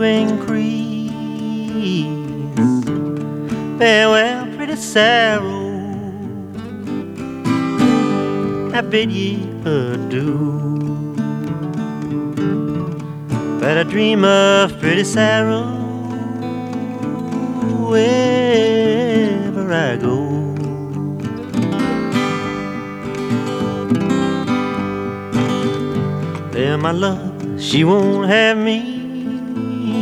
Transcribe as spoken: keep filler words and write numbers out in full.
increase. Farewell, pretty Sarah, I bid ye adieu. But I dream of pretty Sarah wherever I go. There, my love, she won't have me.